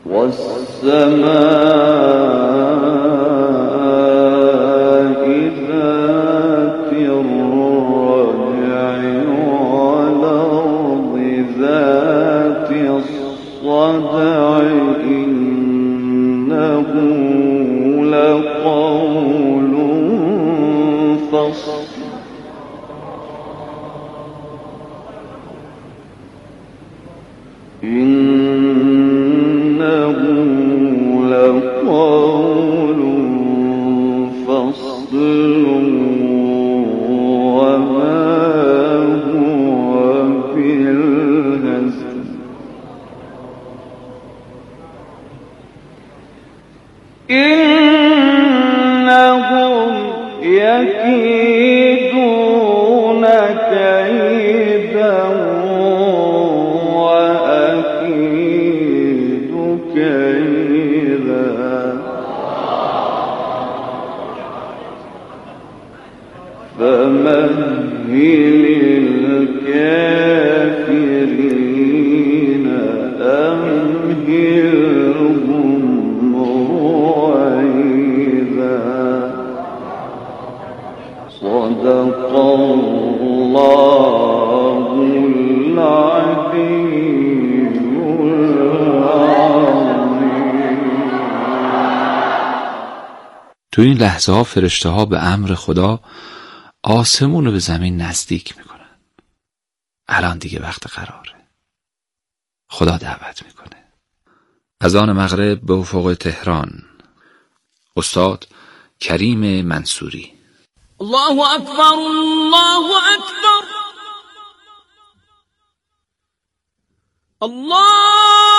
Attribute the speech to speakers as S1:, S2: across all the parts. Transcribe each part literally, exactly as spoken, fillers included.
S1: والسماء ذات الرجع والأرض ذات الصدع إنه لقول فصل إنه لقول فصل وما هو بالهزل إنهم يكيدون كيدا وأكيد كيدا فمهل الكافرين أمهلهم رويدا صدق الله العلي
S2: تو این لحظه ها فرشته ها به امر خدا آسمون رو به زمین نزدیک میکنن. الان دیگه وقت قراره. خدا دعوت میکنه. اذان مغرب به افق تهران. استاد کریم منصوری.
S3: الله اکبر، الله اکبر، الله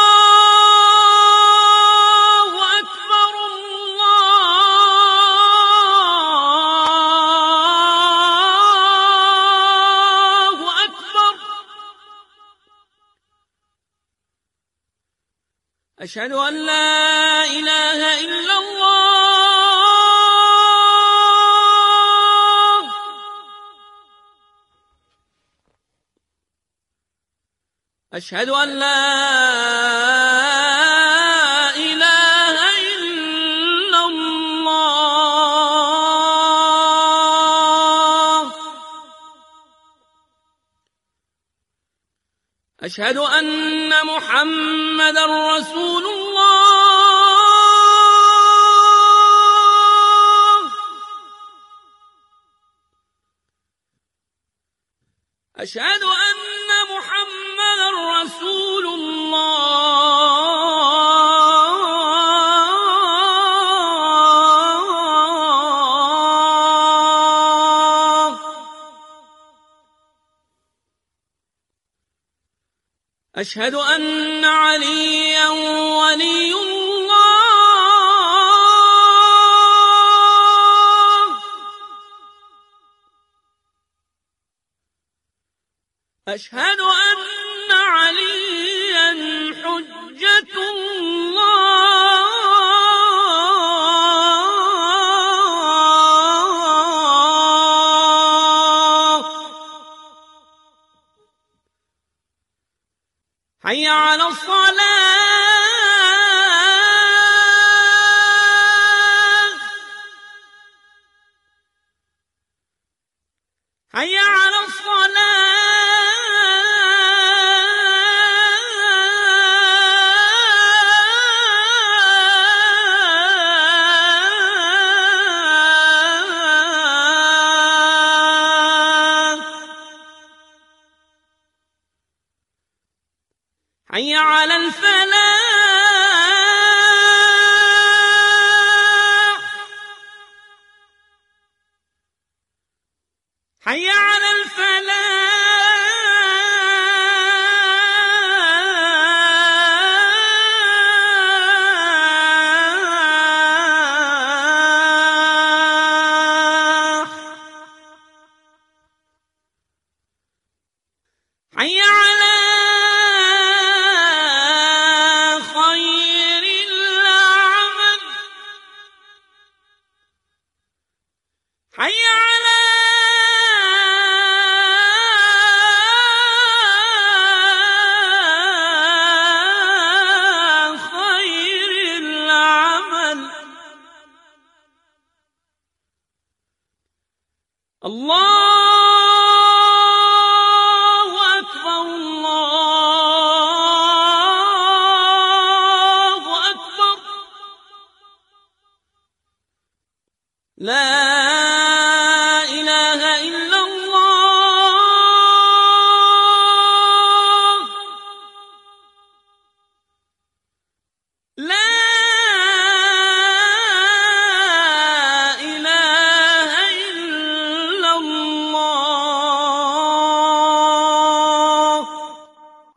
S3: أشهد أن لا إله إلا الله، أشهد أن لا إله إلا الله، أشهد أن محمد رسول الله، أشهد أن محمد رسول الله، أشهد أن عليا ولي الله، أشهد أن عليا حجة الله، حي على الصلاة، حي على الصلاة، حي على الفلاح، حي على الفلاح، حي على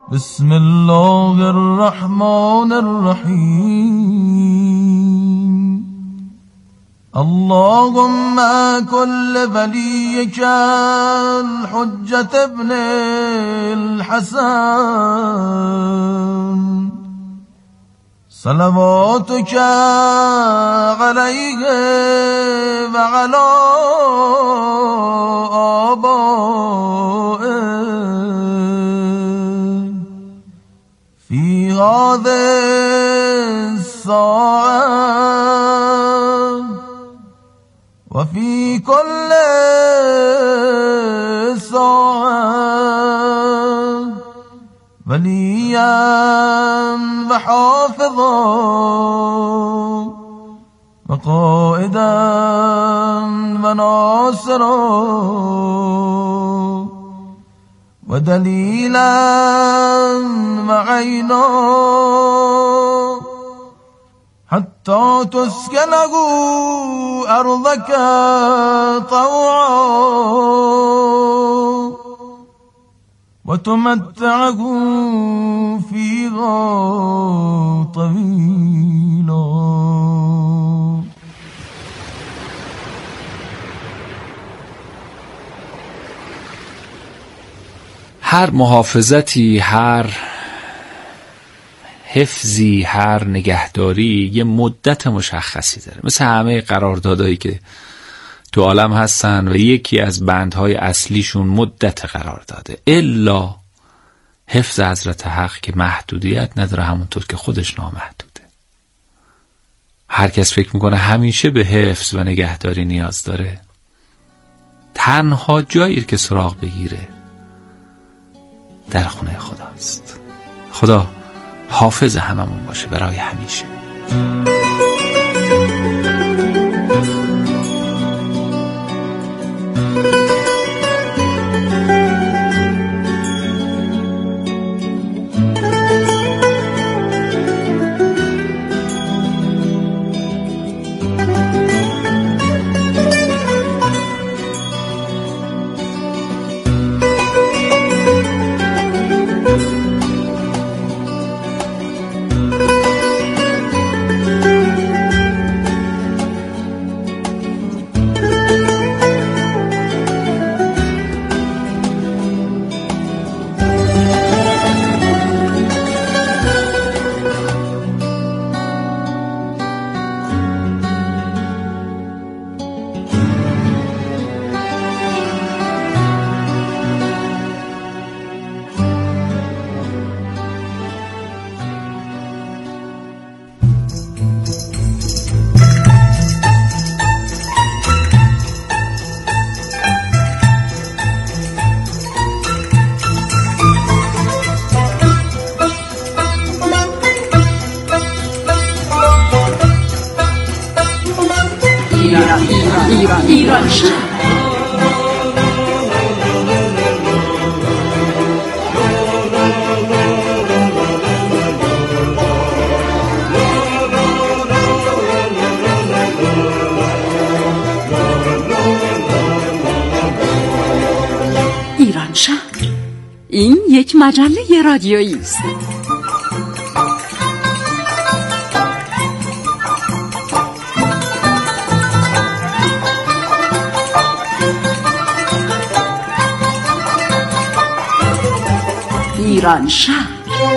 S4: بسم الله الرحمن الرحیم. اللهم كل وليك الحجة ابن الحسن صلواتك عليه وعلى آبائه في هذه الساعة وفي كل ساعة وليا وحافظا وقائدا وناصرا ودليلا وعينا حتى تسكنه أرضك طوعا وتمتعه فيها طويلا.
S2: هر محافظتی، هر حفظی، هر نگهداری یه مدت مشخصی داره، مثل همه قراردادهایی که تو عالم هستن و یکی از بندهای اصلیشون مدت قرارداده، الا حفظ حضرت حق که محدودیت نداره، همونطور که خودش نامحدوده. هر کس فکر میکنه همیشه به حفظ و نگهداری نیاز داره، تنها جایی که سراغ بگیره در خونه خداست. خدا حافظ هممون باشه برای همیشه.
S5: ایران ایران شهر. ایران شهر این یک مجله رادیویی است. ایران شهر.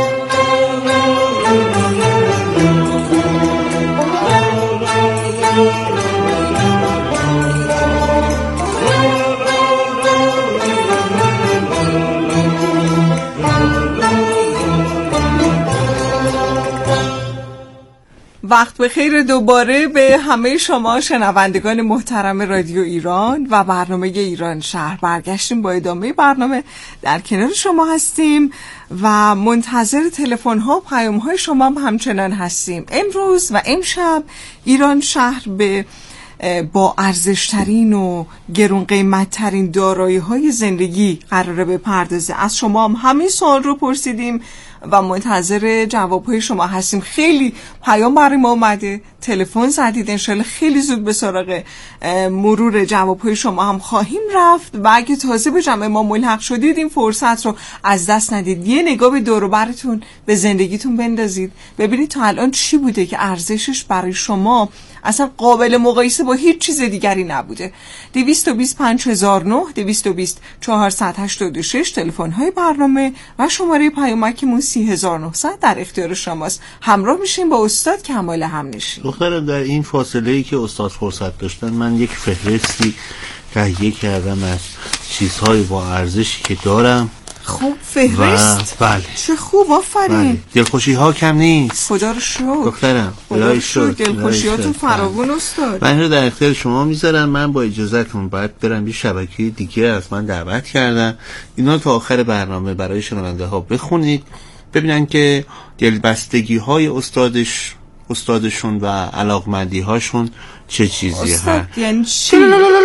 S6: وقت بخیر دوباره به همه شما شنوندگان محترم رادیو ایران و برنامه ایران شهر. برگشتیم با ادامه برنامه، در کنار شما هستیم و منتظر تلفن ها و پیام های شما هم همچنان هستیم. امروز و امشب ایران شهر به با ارزشترین و گرون قیمت ترین دارایی های زندگی قراره بپردازه. از شما هم همین سوال رو پرسیدیم و منتظر جوابهای شما هستیم. خیلی پیام برای ما اومده، تلفن زدید، انشالله خیلی زود به سراغ مرور جوابهای شما هم خواهیم رفت و اگه تازه به جمع ما ملحق شدید این فرصت رو از دست ندید. یه نگاه به دور و برتون، به زندگیتون بندازید، ببینید تا الان چی بوده که ارزشش برای شما اصلا قابل مقایسه با هیچ چیز دیگری نبوده. دویست و بیست پنج هزار و نه، دویست و بیست چهارصد و هشتاد و شش تلفن های برنامه و شماره پیامکمون سی هزار و نهصد در اختیار شماست. همراه میشیم با استاد کمال همنشین.
S7: دخترم در این فاصله ای که استاد فرصت داشتن من یک فهرستی تهیه کردم از چیزهای با ارزشی که دارم.
S6: خوب فهرست؟
S7: بله.
S6: چه خوب، آفرین.
S7: بله. دلخوشی ها کم نیست.
S6: خدا رو شکر
S7: دخترم.
S6: خدا رو شکر. دلخوشیاتون فراوون استاد.
S7: من رو در اختیار شما میذارم. من با اجازهتون باید برم یه شبکه دیگه از من دعوت کردن. اینا تا آخر برنامه برای شنونده ها بخونید ببینن که دلبستگی های استادش استادشون و علاقمندی هاشون چه چیزی هست.
S6: یعنی چی؟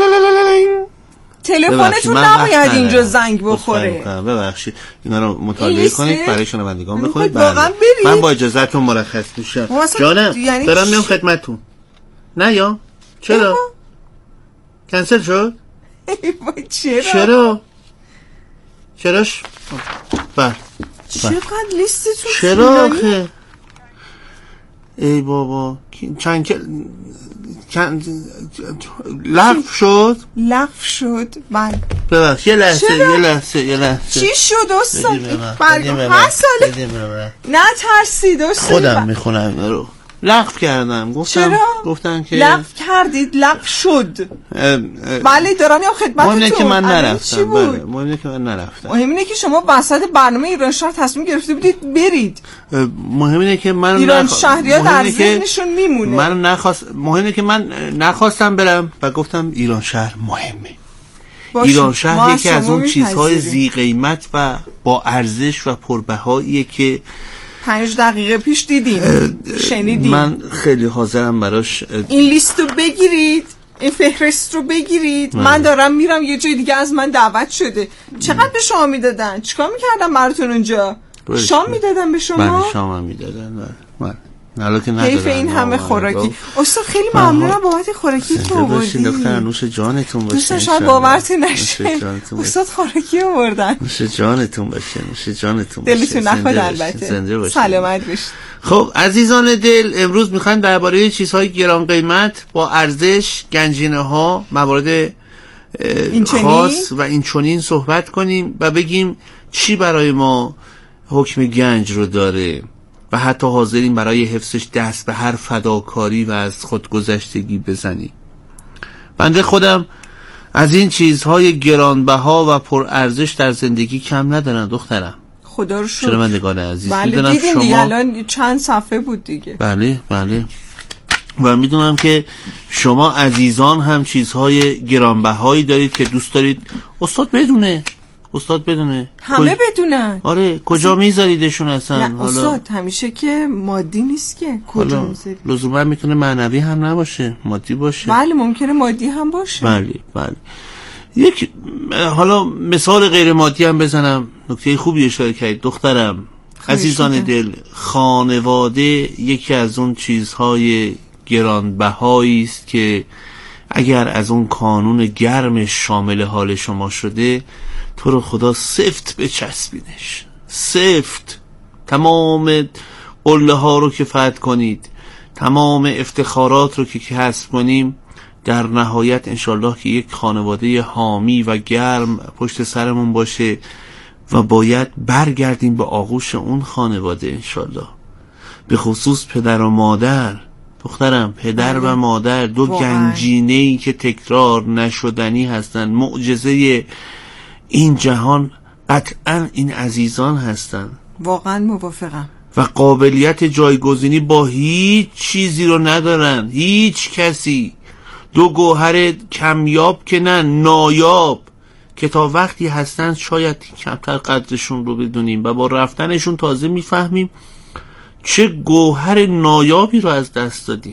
S6: تلفنتون نباید اینجا زنگ بخوره.
S7: ببخشید اینا رو مطالعه کنید برای شنوندگان بخونید.
S6: واقعا
S7: من با اجازهتون مرخص میشم. جانم
S6: یعنی
S7: دارم میام خدمتتون. نه یا چرا کنسل شد؟
S6: چرا
S7: چرا چراش بله
S6: چقدر لیستتون
S7: چرا آخه ای بابا چند که چند لغو شد
S6: لغو شد بله
S7: ببخش یه لحظه یه لحظه یه لحظه
S6: چی شد استاد؟ برگم هر ساله نه ترسید استاد
S7: خودم میخونم رو لغو کردم گفتم
S6: چرا؟
S7: گفتن که
S6: لغو کردید لغو شد بله دارم یا خدمتتون.
S7: مهم اینه که من نرفتم. بله مهم اینه که من نرفتم.
S6: مهم اینه که شما وسط برنامه ایران شهر تصمیم گرفته بودید برید.
S7: مهم اینه که من
S6: ایران نخ... شهری‌ها در ذهنشون میمونه.
S7: من نخواست مهم اینه که من نخواستم برم و گفتم ایران شهر مهمه. باشه. ایران شهر یکی از اون چیزهای ذی قیمت و با ارزش و پربهاییه که
S6: پنج دقیقه پیش دیدیم شنیدیم.
S7: من خیلی حاضرم براش
S6: این لیست رو بگیرید، این فهرست رو بگیرید. من, من دارم میرم یه جای دیگه از من دعوت شده. چقدر به شما میدادن؟ چیکار میکردم براتون اونجا؟ شام میدادن به شما؟
S7: بله شام هم میدادن. من حالا که ندارم.
S6: حیف این همه خوراکی. استاد خیلی ممنونم بابت خوراکی که آوردید.
S7: دکتر نوش جانتون باشه.
S6: دوستان شاید باورتون نشه. استاد خوراکی آوردن.
S7: نوش جانتون باشه. نوش جانتون باشه.
S6: دلتون نخواد البته. سلامت باشید.
S7: خب عزیزان دل امروز میخوایم درباره چیزهای گران قیمت با ارزش، گنجینه ها، موارد خاص و این چنین صحبت کنیم و بگیم چی برای ما حکم گنج رو داره و حتی حاضرین برای حفظش دست به هر فداکاری و از خودگذشتگی بزنیم. بنده خودم از این چیزهای گرانبها و پرارزش در زندگی کم ندارم دخترم.
S6: خدا رو شکر.
S7: شنوندگان عزیز
S6: بله
S7: میدونم
S6: دیدیم
S7: شما
S6: دیگه الان چند صفحه بود دیگه.
S7: بله بله و میدونم که شما عزیزان هم چیزهای گرانبهایی دارید که دوست دارید استاد بدونه استاد بدونه
S6: همه کج... بدونن.
S7: آره کجا میذاریدشون اصلا؟
S6: نه استاد همیشه که مادی نیست که کجا میذارید؟
S7: لزوما میتونه معنوی هم نباشه، مادی باشه.
S6: بله ممکنه مادی هم باشه.
S7: بله بله یک حالا مثال غیر مادی هم بزنم. نکته خوبی اشاره کردید دخترم. عزیزان دل، خانواده یکی از اون چیزهای گرانبهایی است که اگر از اون کانون گرمش شامل حال شما شده تو رو خدا سفت بچسبینش، سفت. تمام قله ها رو که فتح کنید، تمام افتخارات رو که کسب کنیم، در نهایت انشالله که یک خانواده حامی و گرم پشت سرمون باشه و باید برگردیم به آغوش اون خانواده انشالله. به خصوص پدر و مادر دخترم، پدر و مادر دو گنجینه‌ای که تکرار نشدنی هستن. معجزه این جهان قطعا این عزیزان هستن.
S6: واقعا موافقم.
S7: و قابلیت جایگزینی با هیچ چیزی رو ندارن، هیچ کسی. دو گوهر کمیاب که نه، نایاب، که تا وقتی هستن شاید کمتر قدرشون رو بدونیم و با رفتنشون تازه میفهمیم چه گوهر نایابی رو از دست دادیم.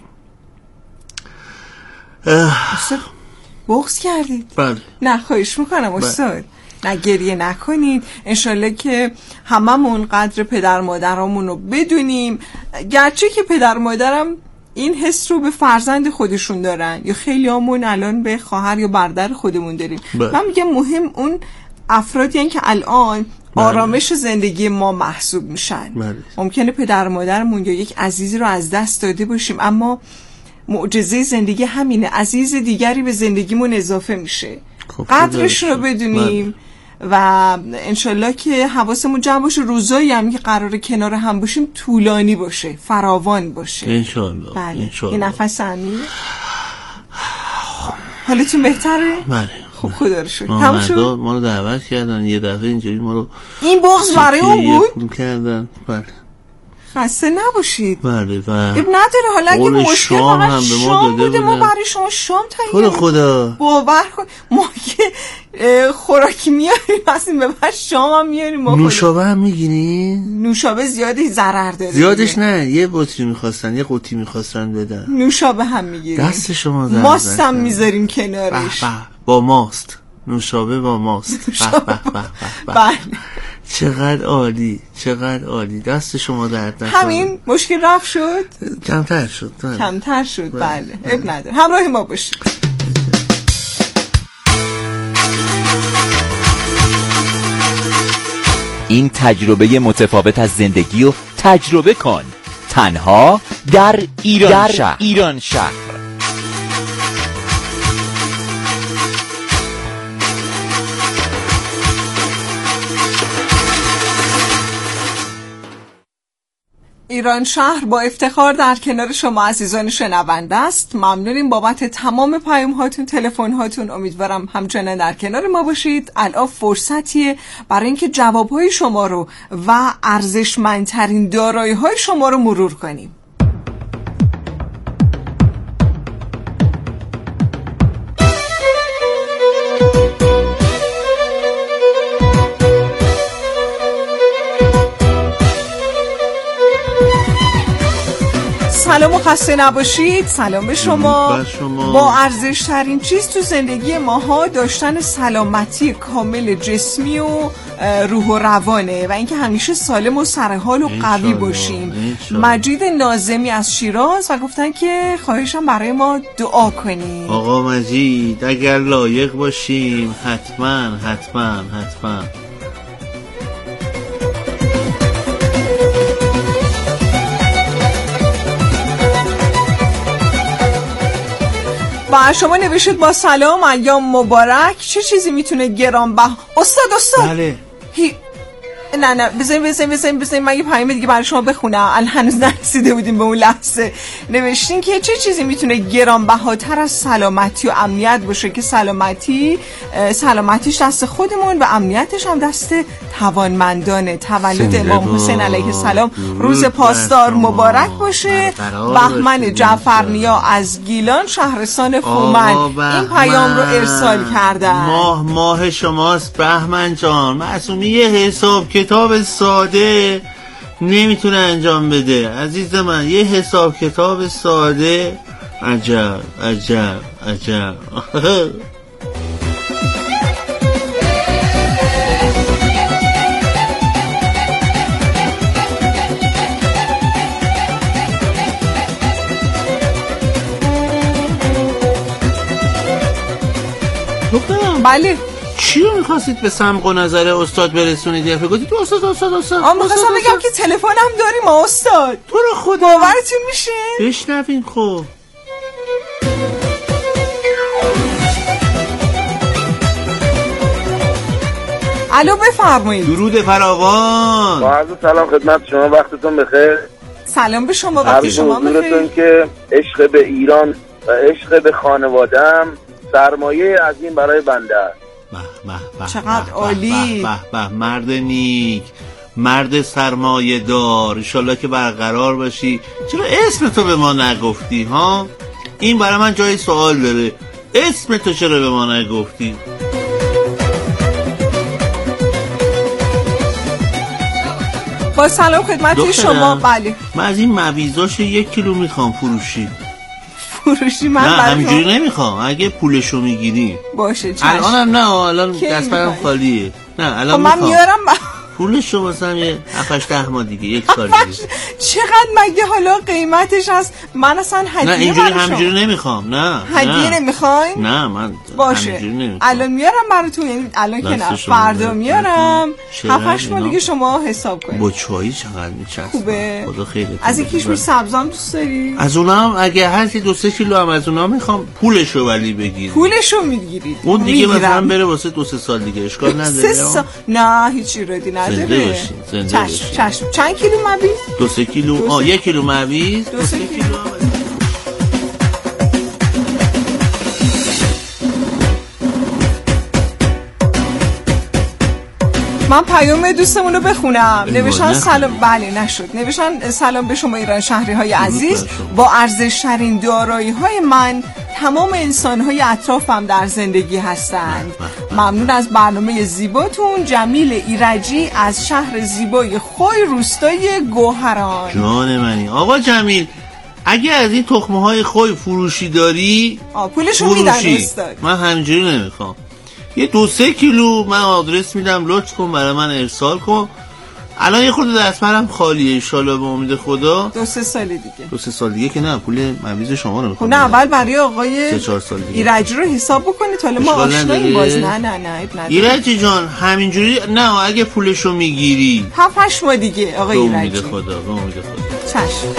S6: استاد بغض کردید؟
S7: بله.
S6: نه خواهش میکنم استاد. نه گریه نکنید. انشالله که هممون قدر پدر مادرامون رو بدونیم، گرچه که پدر مادرم این حس رو به فرزند خودشون دارن یا خیلی همون الان به خواهر یا برادر خودمون داریم.
S7: بله.
S6: من میگم مهم اون افرادی هستن که الان آرامش زندگی ما محسوب میشن.
S7: بله.
S6: ممکنه پدر مادرمون یا یک عزیزی رو از دست داده باشیم، اما معجزه زندگی همینه، عزیز دیگری به زندگیمون اضافه میشه.
S7: خب
S6: قدرش رو بدونیم و انشالله که حواسمون جمع باشه، روزایی هم که قراره کنار هم باشیم طولانی باشه، فراوان باشه
S7: انشالله.
S6: بله.
S7: انشالله.
S6: یه نفس عمیق. حالتون بهتره؟
S7: بله.
S6: خب خدا رو شکر.
S7: ما
S6: تموم
S7: مردا
S6: شد؟
S7: ما رو دعوت کردن یه دفعه اینجوری ما رو
S6: این بغض برای اون بود؟
S7: بود کردن. بله
S6: خسته نباشید.
S7: بله. و
S6: اب نداره، حالا اگه
S7: قول
S6: مشکل
S7: شام
S6: فقط
S7: هم به ما
S6: شام
S7: داده
S6: بوده ما
S7: بودن.
S6: برای شما شام
S7: خدا
S6: تهیه
S7: خدا
S6: باور کن ما که اه، خوراکی میاریم هستیم به بعد شام هم میاریم ما.
S7: نوشابه هم میگیری؟
S6: نوشابه زیادی ضرر داره.
S7: زیادش
S6: دیگه.
S7: نه، یه بطری میخواستن، یه قوطی میخواستن بدن.
S6: نوشابه هم میگیریم،
S7: دست شما در
S6: ماست هم
S7: نکنه.
S6: میذاریم
S7: به
S6: کنارش.
S7: به. با ماست. نوشابه با ماست. به به به به به.
S6: بله
S7: چقدر عالی، چقدر عالی. دست شما درد نکنه.
S6: همین مشکل رفت شد،
S7: کمتر شد. بله.
S6: کمتر شد. بله اب نداره، همراه ما باشید.
S8: این تجربه متفاوت از زندگی رو تجربه کن، تنها در ایران در شهر. ایران شهر.
S6: ایران شهر با افتخار در کنار شما عزیزان شنونده است. ممنونیم بابت تمام پیام هاتون، تلفن هاتون. امیدوارم همچنان در کنار ما باشید. الان فرصتیه برای اینکه جواب های شما رو و ارزشمندترین دارایی های شما رو مرور کنیم. سلام و خسته نباشید. سلام به شما.
S7: شما.
S6: با ارزش ترین چیز تو زندگی ماها داشتن سلامتی کامل جسمی و روح و روانه و اینکه همیشه سالم و سرحال و قوی باشیم. مجید ناظمی از شیراز و گفتن که خواهشم برای ما دعا کنید.
S7: آقا مجید اگر لایق باشیم حتما حتما حتما.
S6: و شما نوشید با سلام ایام مبارک. چه چیزی میتونه گرانبها استاد استاد
S7: بله
S6: هی... نه نه بزنیم بزنیم بزنیم بزنیم من یه پیام دیگه برای شما بخونم. الان هنوز نرسیده بودیم به اون لحظه. نوشتین که چه چیزی میتونه گرانبهاتر از سلامتی و امنیت باشه که سلامتی سلامتیش دست خودمون و امنیتش هم دست توانمندانه. تولد امام حسین علیه السلام روز پاسدار مبارک باشه. بهمن جعفرنیا از گیلان شهرستان خومن این پیام رو ارسال کردن.
S7: ماه ماه شماست بهمن جان. معصومی یه حساب کتاب ساده نمیتونه انجام بده عزیز من. یه حساب کتاب ساده. عجب عجب عجب.
S6: بله
S7: چی رو میخواستید به سمق و نظر استاد برسونید؟ یه گفتید استاد استاد استاد.
S6: آم میخواستم بگم که تلفنم داریم استاد.
S7: تو رو خدا
S6: باورتون میشه؟
S7: بشنوین خب.
S6: الو بفرمایید.
S7: درود فراوان.
S9: با عرض سلام خدمت شما، وقتتون بخیر.
S6: سلام به شما، وقت شما بخیر.
S9: که عشق به ایران و عشق به خانواده‌ام سرمایه عظیم برای بنده است.
S6: چقدر عالی.
S7: به به مرد نیک، مرد سرمایه دار. انشالله که برقرار باشی. چرا اسم تو به ما نگفتی ها؟ این برای من جای سوال داره. اسم تو چرا به ما نگفتی؟
S6: با سلام خدمت شما. بله
S7: من از این مویزاش یک کیلو میخوام فروشی.
S6: فروشی من
S7: نه
S6: برای
S7: همینجوری نمیخوام. اگه پولشو میگیری
S6: باشه چشم.
S7: الانم نه، الان
S6: کی
S7: دستم
S6: می‌خوای؟
S7: خالیه. نه
S6: خب
S7: الان
S6: من
S7: میخوام
S6: میارم من...
S7: پولشو واسم یه هفت ده ماه دیگه، یک سال دیگه.
S6: چقدر مگه حالا قیمتش هست؟ من اصلا هدیه
S7: نه اینجوری
S6: برای شما.
S7: همینجوری نمیخوام. نه
S6: هدیه نمیخواین؟
S7: نه من
S6: باشه
S7: همینجوری نمیخوام.
S6: الان میارم براتون، یعنی الان که نه
S7: دست شما
S6: فردا
S7: بده.
S6: میارم.
S7: چقدر
S6: هفت هشت ماه
S7: اینا؟
S6: دیگه شما حساب کنید.
S7: با چایی چقدر میچسبه؟
S6: خوبه.
S7: خدا خیرت
S6: از این
S7: بده.
S6: کشمش سبزام دوست داری؟
S7: از اونام اگه هستی دو سه کیلو هم از اونام میخوام. پولشو ولی بگیر.
S6: پولشو میگیرید؟
S7: اون دیگه
S6: میگیرم.
S7: مثلا بره واسه دو سه سال دیگه اشکال
S6: سه
S7: نداره.
S6: سال نه هیچ ایرادی نداره.
S7: زنده باشین، زنده
S6: چشم
S7: باشین.
S6: چشم. چند کیلو مویز؟
S7: دو سه کیلو.
S6: دو سه-
S7: آه یک کیلو مویز.
S6: دو سه کیلو. من پیام دوستمون رو بخونم. نوشتن سلام. بله نشد. نوشتن سلام به شما ایران شهری های عزیز. با ارزش‌ترین دارایی های من تمام انسان های اطرافم در زندگی هستند. ممنون از برنامه زیباتون. جمیل ایرجی از شهر زیبای خوی روستای گوهران.
S7: جان منی آقا جمیل، اگه از این تخمه های خوی فروشی داری
S6: آ پولشو میدن استاد.
S7: من همینجوری نمیخوام. یه دو سه کیلو من آدرس میدم، لطف کن برای من ارسال کن. الان یه خورده دستمرم خالیه، انشالله به امید خدا
S6: دو سه سال دیگه.
S7: دو سه سال دیگه که نه، پول مویز شما رو میخوام.
S6: نه اول برای آقای
S7: سه چهار سال دیگه
S6: ایرجی رو حساب بکنید. حالا ما آشناییم باز. نه نه نه عیب نداره.
S7: ایرجی جان همینجوری نه، اگه پولشو میگیری
S6: هفت هشت ماه دیگه آقای
S7: به
S6: ایرجی.
S7: امید خدا، به امید خدا.
S6: چشم.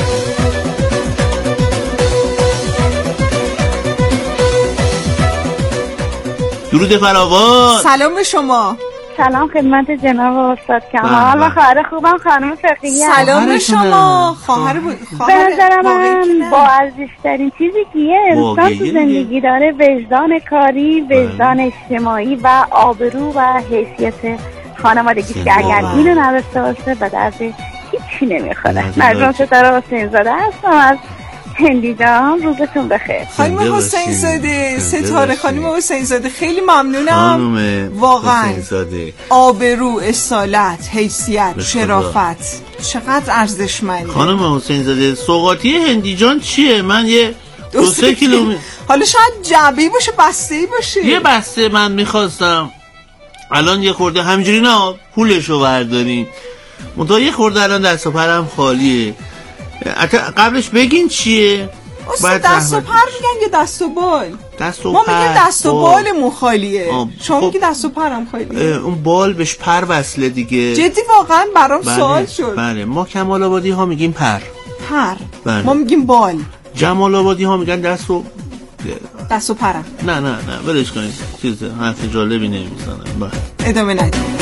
S7: درود فراوان.
S6: سلام به شما.
S10: سلام خدمت جناب استاد کمال و خواهر خوبم خانم فقیه.
S6: سلام به شما. خواهر بود.
S10: به نظر من با ارزش‌ترین چیزی که یه انسان تو زندگی داره وجدان کاری، وجدان اجتماعی و آبرو و حیثیت خانوادگیش که اگر اینو نداشته باشه به درد هیچی نمیخوره. مرجان ستاره حسین زاده هستم از هندی جان. روزتون بخیر.
S6: خانم حسین زاده، ستاره خانم حسین زاده، خیلی ممنونم.
S7: خانم
S6: واقعا
S7: حسین زاده،
S6: آبرو، اصالت، حیثیت، شرافت چقدر ارزشمنده.
S7: خانم حسین زاده سوغاتی هندی جان چیه؟ من یه دو سه کیلو می...
S6: حالا شاید جعبه‌ای باشه، بسته‌ای باشه.
S7: یه بسته من میخواستم. الان یه خورده همینجوری نه پولشو بردارین. منتها یه خورده الان دست و پرم خالیه. قبلش بگین چیه؟
S6: اصلا دست و پر میگن یا دست و بال؟
S7: دست و
S6: ما
S7: پر.
S6: میگیم دست و بالمون خالیه. شما
S7: خب
S6: میگی دست و پرم خالیه.
S7: اون بال بهش پر وصله دیگه.
S6: جدی واقعا برام
S7: بله.
S6: سوال شد.
S7: بله ما کمال آبادی ها میگیم پر.
S6: پر.
S7: بله.
S6: ما میگیم بال.
S7: جمال آبادی ها میگن دست و
S6: دست و پرم.
S7: نه نه نه ولش کنید، چیز حرف جالبی نمیزنم. بله
S6: ادامه ندید.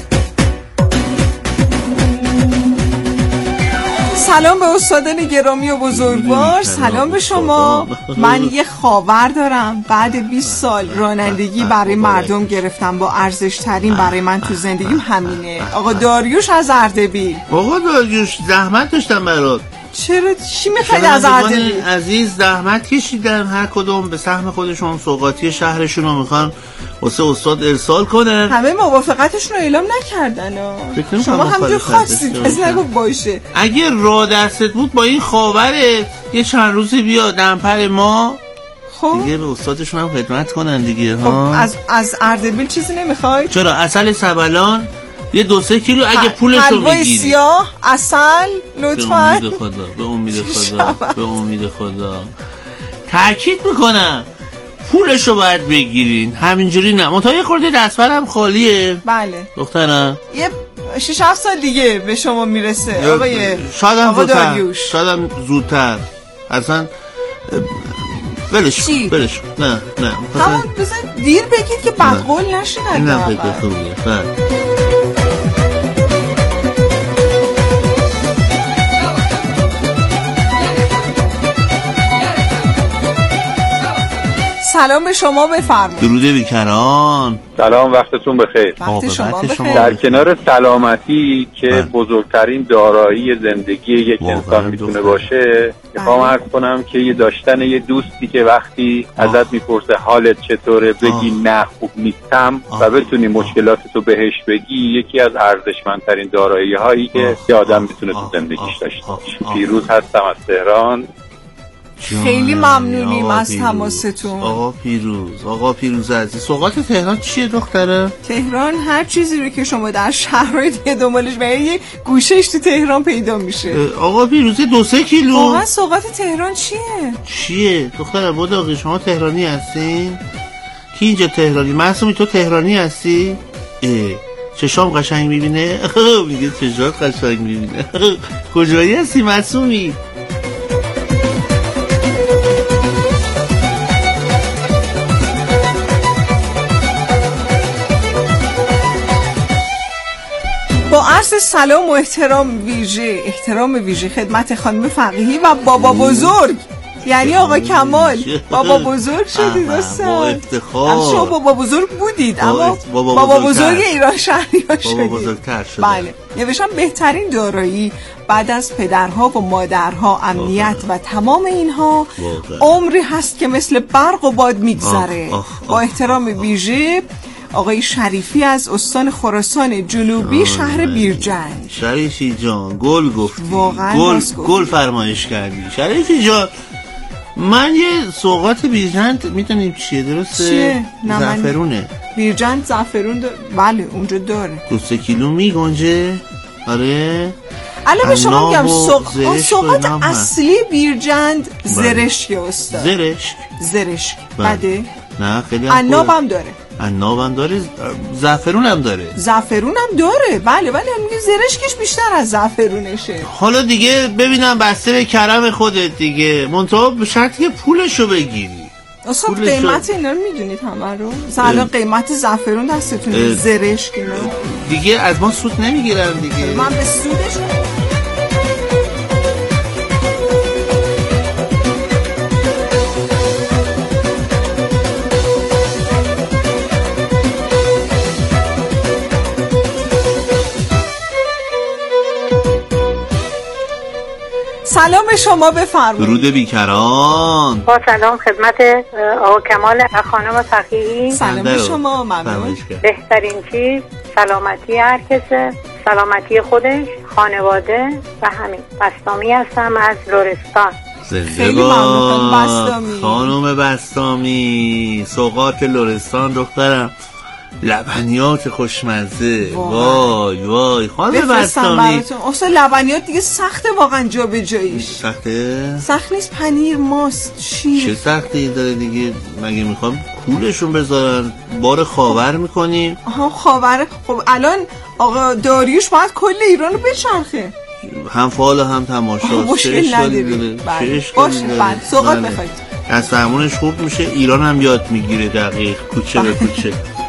S6: سلام به استادان گرامی و بزرگوار. سلام به شما. من یه خاور دارم. بعد بیست سال رانندگی برای مردم گرفتم. با ارزش ترین برای من تو زندگیم همینه. آقا داریوش از اردبیل.
S7: آقا داریوش زحمت داشتم برات.
S6: چرا چی میخواید از اردبیل؟
S7: عزیز زحمت کشیدن، هر کدوم به سهم خودشون سوغاتی شهرشون رو میخوان واسه استاد ارسال کنن.
S6: همه موافقتشون رو اعلام نکردن. شما همجور خواستید کسی نگفت باشه.
S7: اگه راه دستت بود با این خاورت یه چند روزی بیا دمپر ما،
S6: خب
S7: دیگه به استادشون هم خدمت کنن دیگه.
S6: خب ها از از اردبیل چیزی نمیخوای؟
S7: چرا عسل سبلان یه دو سه کیلو اگه پولشو میگیری.
S6: حلوای سیاه، عسل لطفاً.
S7: به امید خدا، به امید خدا، به امید خدا تاکید میکنم پولشو باید بگیرین، همینجوری نه. منتها یه خورده دستبرم خالیه.
S6: بله
S7: دخترم
S6: یه شش هفت سال دیگه به شما میرسه آقای
S7: شاید هم
S6: آقا
S7: زودتر،
S6: داریوش.
S7: شاید هم زودتر. اصلا بلش بلش نه نه
S6: همون بزن دیر بگید که بدقول نشین.
S7: نه فکر خوبیه. بله
S6: سلام به شما، بفرمایید.
S7: درود بیکران.
S9: سلام، وقتتون بخیر.
S6: وقت شما بخیر.
S9: در کنار سلامتی که بزرگترین دارایی زندگی یک انسان میتونه باشه، میخوام عرض کنم که یه داشتن یه دوستی که وقتی ازت میپرسه حالت چطوره بگی نه خوب نیستم و بتونی مشکلاتتو بهش بگی، یکی از ارزشمندترین دارایی هایی که یه آدم میتونه تو زندگیش داشته باشه. پیروز هستم از تهران.
S6: خیلی ممنونیم از تماستون.
S7: آقا پیروز، آقا پیروز عزیز، سوغات تهران چیه دختره؟
S6: تهران هر چیزی رو که شما در شهرهای دیگه دنبالش برای یک گوشهش تو تهران پیدا میشه.
S7: آقا پیروز دو سه کیلو.
S6: واقعا سوغات تهران چیه؟
S7: چیه دختره؟ بوداقی شما تهرانی هستین؟ کی اینجا تهرانی؟ معصومی تو تهرانی هستی؟ اه چشام قشنگ میبینه؟ میگه چشات قشنگ میبینه. کجایی هستی معصومی؟
S6: با عرض سلام و احترام ویژه احترام ویژه خدمت خانم فقیهی و بابا بزرگ، یعنی آقا کمال بابا بزرگ شدید دوستان.
S7: با افتخار.
S6: شما بابا بزرگ بودید
S7: با
S6: اما
S7: بابا,
S6: بابا
S7: بزرگ
S6: بزرگ ایران شهری ها شدید.
S7: بابا بزرگتر شده.
S6: بله. نوشتم بهترین دارایی بعد از پدرها و مادرها امنیت و تمام اینها عمری هست که مثل برق و باد میگذره. با احترام ویژه آقای شریفی از استان خراسان جنوبی شهر بیرجند.
S7: شریفی جان گل گفتی،
S6: واقعا
S7: گل گل فرمایش کردی شریفی جان. من یه سوغات بیرجند میدونیم چیه درسته؟
S6: چیه؟
S7: زعفرونه.
S6: بیرجند زعفرون داره. بله اونجا داره.
S7: دو سه کیلو میگنجه. آره
S6: الان به شما میگم سوغ... سوغات اصلی بیرجند زرشک استاد.
S7: زرشک
S6: زرشک بده؟
S7: نه خیلی
S6: عناب هم داره.
S7: عناب هم داره، زعفرون هم داره.
S6: زعفرون هم داره بله، ولی میگه زرشکش بیشتر از زعفرونشه.
S7: حالا دیگه ببینم بسته به کرم خودت دیگه، منتها به شرطی که پولشو بگیری.
S6: اصلا قیمت اینا رو میدونید همه رو؟ مثلا قیمت زعفرون دستتونه، زرشک اینا
S7: دیگه از ما سود نمیگیرن دیگه.
S6: من به سودش سلام شما بفرمایید.
S7: درود بیکران.
S10: با سلام خدمت آقا کمال و خانم فقیهی.
S6: سلام شما. ممنون.
S10: بهترین چیز سلامتی هر کسه، سلامتی خودش، خانواده و همین. بستامی هستم از لرستان.
S6: خیلی ممنون بستامی.
S7: خانم بستامی سوغات لرستان دخترم، لبنیات خوشمزه. وای وای خانم بستامی
S6: اصلا لبنیات دیگه سخته واقعا جا به جاییش.
S7: سخته؟
S6: سخت نیست، پنیر ماست شیر.
S7: چه سختی داره دیگه؟ مگه میخوام کولشون بذارن بار خاور میکنیم؟
S6: آها خاور. خب الان آقا داریوش باید کل ایران رو بچرخه،
S7: هم فال و هم تماشا.
S6: مشکل نداره. باشه بعد سوغات بخواید
S7: از فرمونش خوب میشه، ایران هم یاد میگیره دقیق کوچه به کوچه.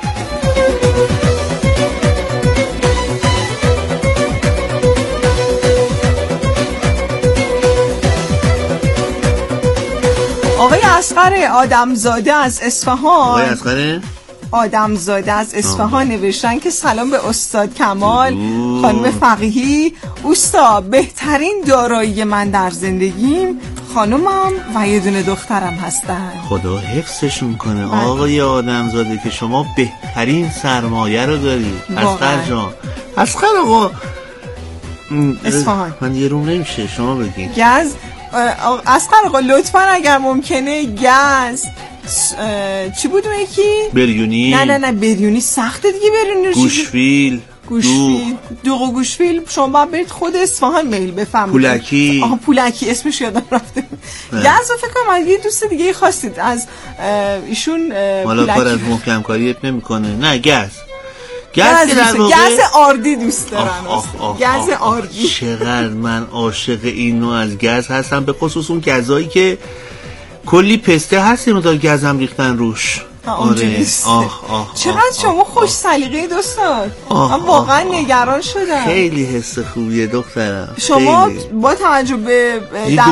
S6: آقای اصغر آدمزاده از اصفهان.
S7: آقای اصغر
S6: آدمزاده از اصفهان نوشتن که سلام به استاد کمال، خانم فقیهی. اوستا بهترین دارایی من در زندگیم خانومم و یه دونه دخترم هستن.
S7: خدا حفظشون کنه. بله. آقای آدمزاده که شما بهترین سرمایه رو دارید. اصغر جان، اصغر آقا
S6: اصفهان
S7: من یه روم نمیشه شما بگین.
S6: گز اصغر آقا لطفا اگر ممکنه گز چی بود اون یکی؟
S7: بریونی.
S6: نه نه نه بریونی سخته دیگه. بریونی
S7: گوشفیل
S6: گوشفیل دوغ و گوشفیل شما باید برید خود اصفهان میل بفهمید.
S7: پولکی.
S6: آها پولکی اسمش یادم رفته. گز رو فکر کنم یه دوست دیگه خواستید از ایشون
S7: حالا کار از محکم کاری نمیکنه. نه گز
S6: گز گز آردی دوست دارن. گز آردی.
S7: چقدر من عاشق این نوع از گز هستم، به خصوص اون گزایی که کلی پسته هست مدار گزم ریختن روش.
S6: آره. آه آه چقدر آه شما آه خوش سلیقه دوستان. من واقعا نگران شدم.
S7: خیلی حس خوبیه دخترم.
S6: شما با توجه به